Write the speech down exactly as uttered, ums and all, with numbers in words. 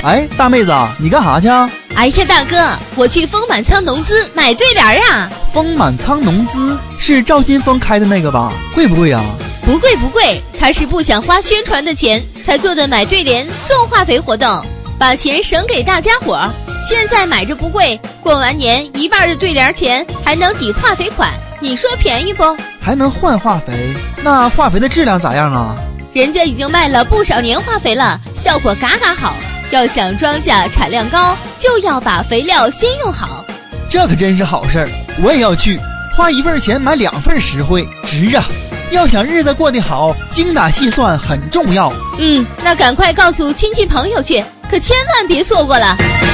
哎，大妹子，你干啥去啊？ 哎呀，大哥，我去丰满仓农资买对联啊。 丰满仓农资是赵金峰开的那个吧？贵不贵啊？ 不贵不贵，他是不想花宣传的钱才做的买对联送化肥活动，把钱省给大家伙儿。现在买着不贵，过完年一半的对联钱还能抵化肥款，你说便宜不？ 还能换化肥？那化肥的质量咋样啊？ 人家已经卖了不少年化肥了，效果嘎嘎好。要想庄稼产量高，就要把肥料先用好。 这可真是好事儿，我也要去，花一份钱买两份实惠，值啊！要想日子过得好，精打细算很重要。 嗯，那赶快告诉亲戚朋友去，可千万别错过了。